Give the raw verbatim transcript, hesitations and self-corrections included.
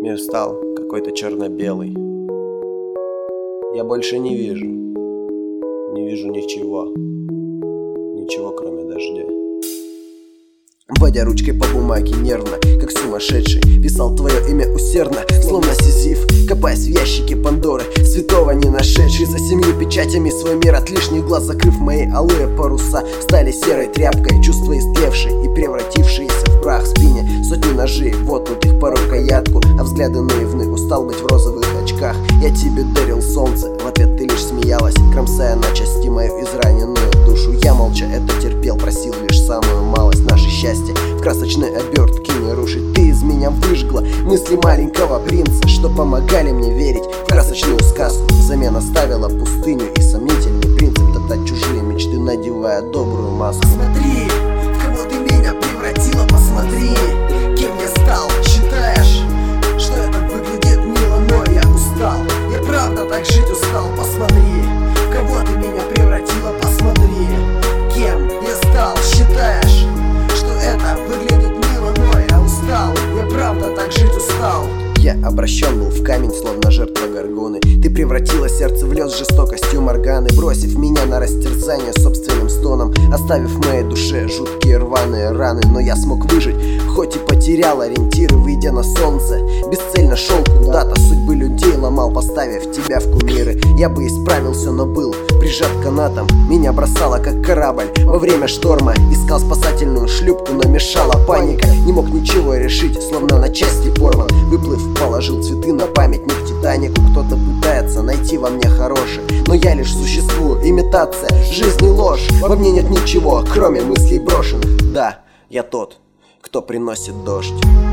Мир стал какой-то черно-белый. Я больше не вижу, не вижу ничего, ничего кроме дождя. Водя ручкой по бумаге нервно, как сумасшедший, писал твое имя усердно, словно Сизиф, копаясь в ящике Пандоры, святого не нашедший. За семью печатями свой мир от лишних глаз закрыв, мои алые паруса стали серой тряпкой, чувства истлевшие и превратившиеся в прах в спине. Сотни ножей, воткнутых по рукоятку, а взгляды наивны, устал быть в розовых очках. Я тебе дарил солнце, в ответ ты лишь смеялась, кромсая на части мою израненную душу. Я молча это терпел, просил лишь самую малость, наше счастье в красочной обертке не рушить. Ты из меня выжгла мысли маленького принца, что помогали мне верить в красочную сказку. Взамен оставила пустыню и сомнительный принцип топтать чужие мечты, надевая добрую маску. Посмотри, в кого ты меня превратила, посмотри, кем я стал. Считаешь, что это выглядит мило, но я устал. Я правда так жить устал. Посмотри, в кого ты меня превратила, посмотри, кем я стал. Считаешь, что это выглядит мило, но я устал. Я правда так жить устал. Я обращен был в камень, словно жертва горгоны. Ты превратила сердце в лед с жестокостью Морганы, бросив меня на растерзание собственным стоном, оставив в моей душе жуткие рваные раны. Но я смог выжить, хоть и потерял ориентиры, выйдя на солнце. Бесцельно шел куда-то, судьбы людей ломал, поставив тебя в кумиры. Я бы исправился, но был прижат канатом. Меня бросало, как корабль во время шторма. Искал спасательную шлюпку, но мешала паника. Не мог ничего решить, словно на части порван. Выплыв, положил цветы на памятник Титанику. Кто-то пытается найти во мне хорошее, но я лишь существую, имитация жизни, ложь. Во мне нет ничего, кроме мыслей брошенных. Да, я тот, кто приносит дождь.